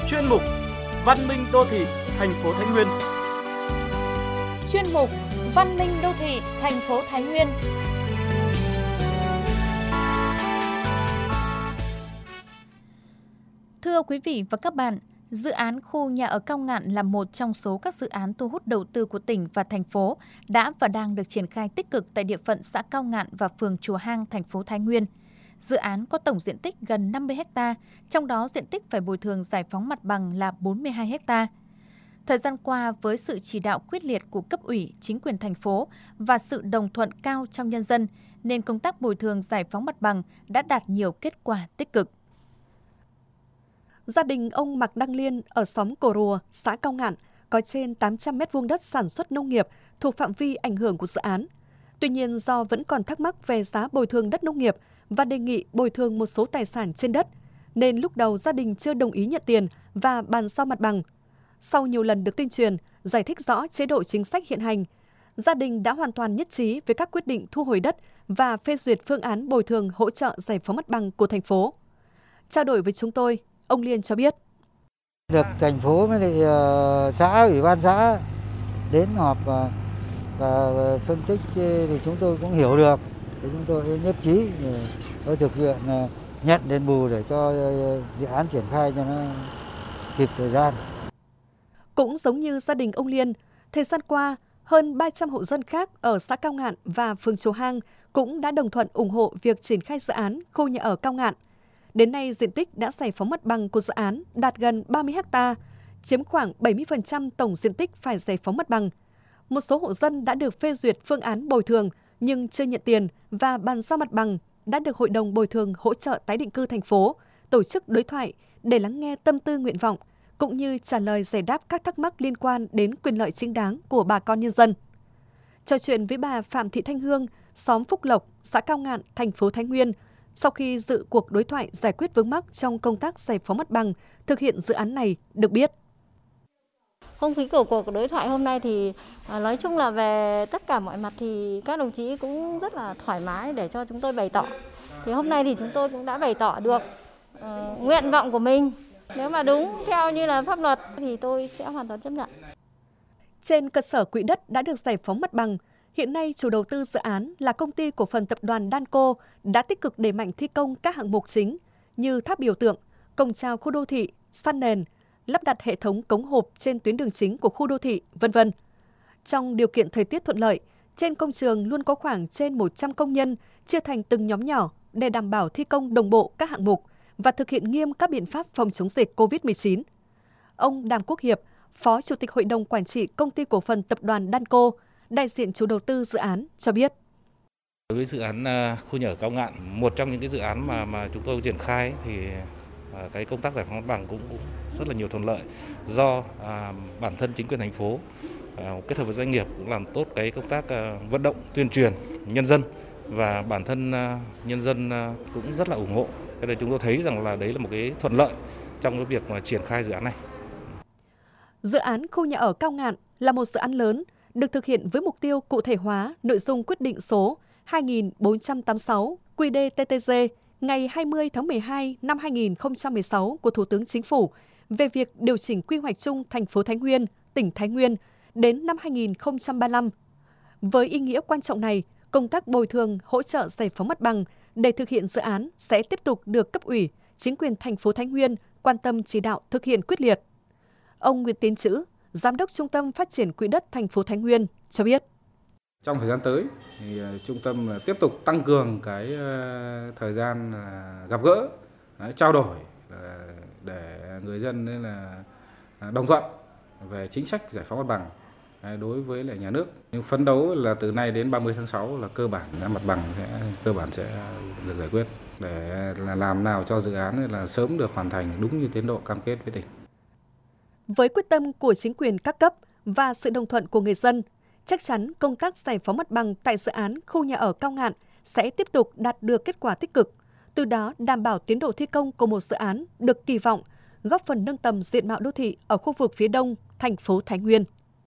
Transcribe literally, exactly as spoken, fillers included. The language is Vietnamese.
chuyên mục Văn minh đô thị thành phố Thái Nguyên. Chuyên mục Văn minh đô thị thành phố Thái Nguyên. Thưa quý vị và các bạn, dự án khu nhà ở Cao Ngạn là một trong số các dự án thu hút đầu tư của tỉnh và thành phố đã và đang được triển khai tích cực tại địa phận xã Cao Ngạn và phường Chùa Hang, thành phố Thái Nguyên. Dự án có tổng diện tích gần năm mươi héc ta, trong đó diện tích phải bồi thường giải phóng mặt bằng là bốn mươi hai héc ta. Thời gian qua, với sự chỉ đạo quyết liệt của cấp ủy, chính quyền thành phố và sự đồng thuận cao trong nhân dân, nên công tác bồi thường giải phóng mặt bằng đã đạt nhiều kết quả tích cực. Gia đình ông Mạc Đăng Liên ở xóm Cổ Rùa, xã Cao Ngạn có trên tám trăm mét vuông đất sản xuất nông nghiệp thuộc phạm vi ảnh hưởng của dự án. Tuy nhiên, do vẫn còn thắc mắc về giá bồi thường đất nông nghiệp và đề nghị bồi thường một số tài sản trên đất, nên lúc đầu gia đình chưa đồng ý nhận tiền và bàn giao mặt bằng. Sau nhiều lần được tuyên truyền, giải thích rõ chế độ chính sách hiện hành, gia đình đã hoàn toàn nhất trí với các quyết định thu hồi đất và phê duyệt phương án bồi thường hỗ trợ giải phóng mặt bằng của thành phố. Trao đổi với chúng tôi, ông Liên cho biết. Được thành phố với lại uh, xã, ủy ban xã đến họp và, và phân tích thì chúng tôi cũng hiểu được. Thì chúng tôi nhất trí để thực hiện uh, nhận đền bù để cho uh, dự án triển khai cho nó kịp thời gian. Cũng giống như gia đình ông Liên, thời gian qua, hơn ba trăm hộ dân khác ở xã Cao Ngạn và phường Chùa Hang cũng đã đồng thuận ủng hộ việc triển khai dự án khu nhà ở Cao Ngạn. Đến nay, diện tích đã giải phóng mặt bằng của dự án đạt gần ba mươi héc ta, chiếm khoảng bảy mươi phần trăm tổng diện tích phải giải phóng mặt bằng. Một số hộ dân đã được phê duyệt phương án bồi thường nhưng chưa nhận tiền và bàn giao mặt bằng đã được Hội đồng Bồi thường Hỗ trợ Tái định cư thành phố tổ chức đối thoại để lắng nghe tâm tư nguyện vọng, cũng như trả lời giải đáp các thắc mắc liên quan đến quyền lợi chính đáng của bà con nhân dân. Trò chuyện với bà Phạm Thị Thanh Hương, xóm Phúc Lộc, xã Cao Ngạn, thành phố Thái Nguyên, sau khi dự cuộc đối thoại giải quyết vướng mắc trong công tác giải phóng mặt bằng thực hiện dự án này, được biết. Không khí của cuộc đối thoại hôm nay thì nói chung là về tất cả mọi mặt thì các đồng chí cũng rất là thoải mái để cho chúng tôi bày tỏ. Thì hôm nay thì chúng tôi cũng đã bày tỏ được uh, nguyện vọng của mình. Nếu mà đúng theo như là pháp luật thì tôi sẽ hoàn toàn chấp nhận. Trên cơ sở quỹ đất đã được giải phóng mặt bằng, hiện nay chủ đầu tư dự án là công ty cổ phần tập đoàn Danco đã tích cực đẩy mạnh thi công các hạng mục chính như tháp biểu tượng, cổng chào khu đô thị, săn nền, lắp đặt hệ thống cống hộp trên tuyến đường chính của khu đô thị, vân vân. Trong điều kiện thời tiết thuận lợi, trên công trường luôn có khoảng trên một trăm công nhân chia thành từng nhóm nhỏ để đảm bảo thi công đồng bộ các hạng mục và thực hiện nghiêm các biện pháp phòng chống dịch cô vít mười chín. Ông Đàm Quốc Hiệp, Phó Chủ tịch Hội đồng Quản trị Công ty Cổ phần Tập đoàn Danco, đại diện chủ đầu tư dự án cho biết. Đối với dự án khu nhà ở Cao Ngạn, một trong những cái dự án mà mà chúng tôi triển khai thì cái công tác giải phóng mặt bằng cũng, cũng rất là nhiều thuận lợi, do à, bản thân chính quyền thành phố à, kết hợp với doanh nghiệp cũng làm tốt cái công tác à, vận động tuyên truyền nhân dân, và bản thân à, nhân dân à, cũng rất là ủng hộ. Thế nên chúng tôi thấy rằng là đấy là một cái thuận lợi trong cái việc mà triển khai dự án này. Dự án khu nhà ở Cao Ngạn là một dự án lớn được thực hiện với mục tiêu cụ thể hóa nội dung quyết định số hai nghìn bốn trăm tám mươi sáu quy đê tê tê giê ngày hai mươi tháng mười hai năm hai nghìn không trăm mười sáu của Thủ tướng Chính phủ về việc điều chỉnh quy hoạch chung thành phố Thái Nguyên, tỉnh Thái Nguyên đến năm hai nghìn không trăm ba mươi lăm. Với ý nghĩa quan trọng này, công tác bồi thường hỗ trợ giải phóng mặt bằng để thực hiện dự án sẽ tiếp tục được cấp ủy, chính quyền thành phố Thái Nguyên quan tâm chỉ đạo thực hiện quyết liệt. Ông Nguyễn Tiến Trữ, Giám đốc Trung tâm Phát triển Quỹ đất thành phố Thái Nguyên cho biết. Trong thời gian tới, thì trung tâm tiếp tục tăng cường cái thời gian gặp gỡ, trao đổi để người dân nên là đồng thuận về chính sách giải phóng mặt bằng đối với lại nhà nước. Nhưng phấn đấu là từ nay đến ba mươi tháng sáu là cơ bản mặt bằng sẽ cơ bản sẽ được giải quyết để là làm nào cho dự án là sớm được hoàn thành đúng như tiến độ cam kết với tỉnh. Với quyết tâm của chính quyền các cấp và sự đồng thuận của người dân, chắc chắn công tác giải phóng mặt bằng tại dự án khu nhà ở Cao Ngạn sẽ tiếp tục đạt được kết quả tích cực, từ đó đảm bảo tiến độ thi công của một dự án được kỳ vọng góp phần nâng tầm diện mạo đô thị ở khu vực phía đông thành phố Thái Nguyên.